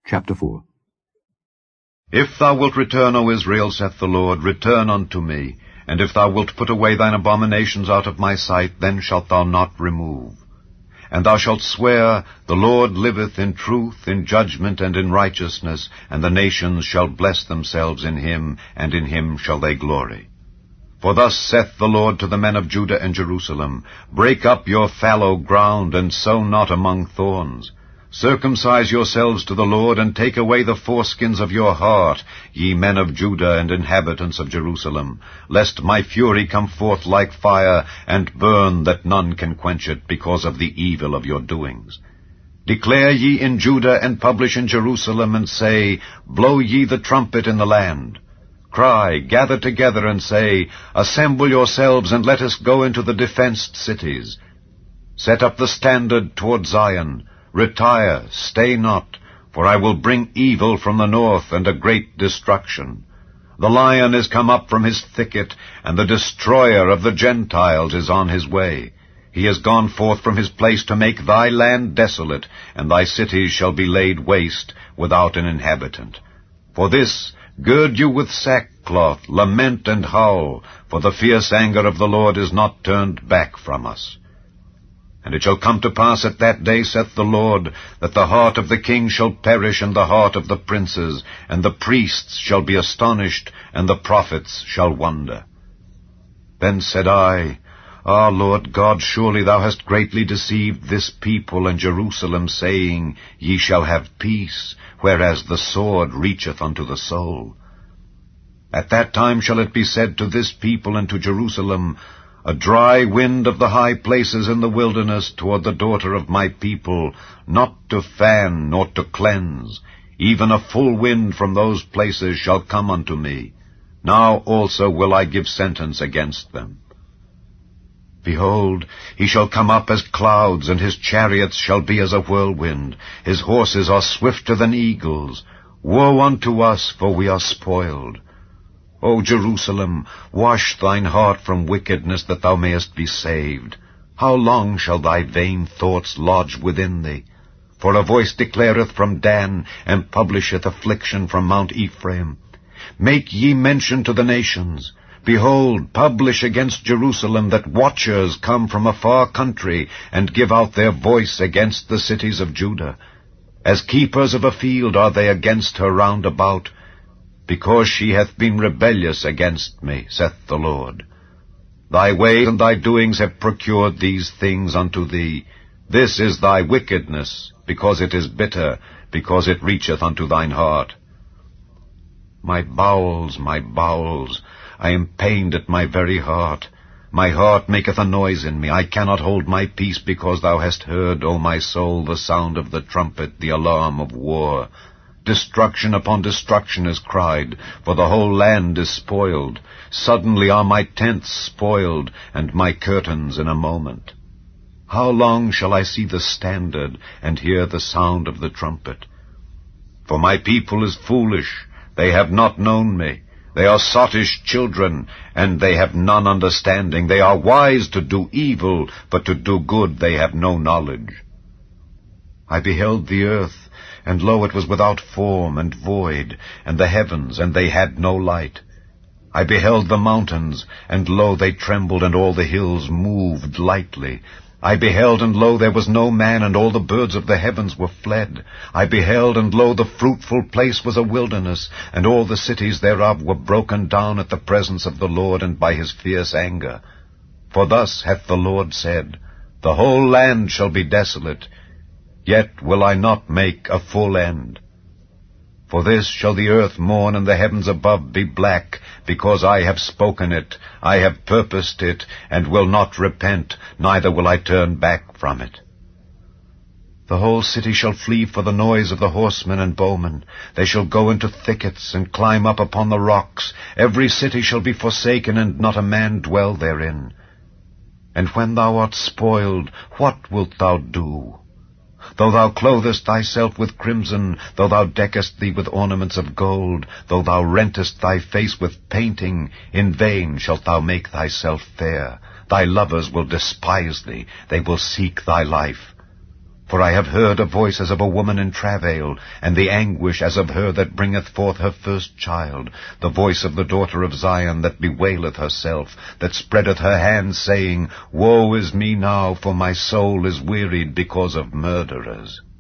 Chapter 4. If thou wilt return, O Israel, saith the Lord, return unto me. And if thou wilt put away thine abominations out of my sight, then shalt thou not remove. And thou shalt swear, the Lord liveth in truth, in judgment, and in righteousness, and the nations shall bless themselves in him, and in him shall they glory. For thus saith the Lord to the men of Judah and Jerusalem, break up your fallow ground, and sow not among thorns. Circumcise yourselves to the Lord, and take away the foreskins of your heart, ye men of Judah and inhabitants of Jerusalem, lest my fury come forth like fire, and burn that none can quench it, because of the evil of your doings. Declare ye in Judah, and publish in Jerusalem, and say, blow ye the trumpet in the land. Cry, gather together, and say, assemble yourselves, and let us go into the defenced cities. Set up the standard toward Zion. Retire, stay not, for I will bring evil from the north, and a great destruction. The lion is come up from his thicket, and the destroyer of the Gentiles is on his way. He is gone forth from his place to make thy land desolate, and thy cities shall be laid waste, without an inhabitant. For this, gird you with sackcloth, lament and howl, for the fierce anger of the Lord is not turned back from us. And it shall come to pass at that day, saith the Lord, that the heart of the king shall perish, and the heart of the princes, and the priests shall be astonished, and the prophets shall wonder. Then said I, Ah, Lord God, surely thou hast greatly deceived this people and Jerusalem, saying, Ye shall have peace, whereas the sword reacheth unto the soul. At that time shall it be said to this people and to Jerusalem, a dry wind of the high places in the wilderness toward the daughter of my people, not to fan nor to cleanse, even a full wind from those places shall come unto me. Now also will I give sentence against them. Behold, he shall come up as clouds, and his chariots shall be as a whirlwind. His horses are swifter than eagles. Woe unto us, for we are spoiled. O Jerusalem, wash thine heart from wickedness, that thou mayest be saved. How long shall thy vain thoughts lodge within thee? For a voice declareth from Dan, and publisheth affliction from Mount Ephraim. Make ye mention to the nations. Behold, publish against Jerusalem, that watchers come from a far country, and give out their voice against the cities of Judah. As keepers of a field are they against her round about, because she hath been rebellious against me, saith the Lord. Thy ways and thy doings have procured these things unto thee. This is thy wickedness, because it is bitter, because it reacheth unto thine heart. My bowels, I am pained at my very heart. My heart maketh a noise in me. I cannot hold my peace, because thou hast heard, O my soul, the sound of the trumpet, the alarm of war. Destruction upon destruction is cried, for the whole land is spoiled. Suddenly are my tents spoiled, and my curtains in a moment. How long shall I see the standard, and hear the sound of the trumpet? For my people is foolish, they have not known me. They are sottish children, and they have none understanding. They are wise to do evil, but to do good they have no knowledge. I beheld the earth, and lo, it was without form and void, and the heavens, and they had no light. I beheld the mountains, and lo, they trembled, and all the hills moved lightly. I beheld, and lo, there was no man, and all the birds of the heavens were fled. I beheld, and lo, the fruitful place was a wilderness, and all the cities thereof were broken down at the presence of the Lord, and by his fierce anger. For thus hath the Lord said, The whole land shall be desolate, yet will I not make a full end. For this shall the earth mourn, and the heavens above be black, because I have spoken it, I have purposed it, and will not repent, neither will I turn back from it. The whole city shall flee for the noise of the horsemen and bowmen. They shall go into thickets, and climb up upon the rocks. Every city shall be forsaken, and not a man dwell therein. And when thou art spoiled, what wilt thou do? Though thou clothest thyself with crimson, though thou deckest thee with ornaments of gold, though thou rentest thy face with painting, in vain shalt thou make thyself fair. Thy lovers will despise thee, they will seek thy life. For I have heard a voice as of a woman in travail, and the anguish as of her that bringeth forth her first child, the voice of the daughter of Zion that bewaileth herself, that spreadeth her hands, saying, Woe is me now, for my soul is wearied because of murderers.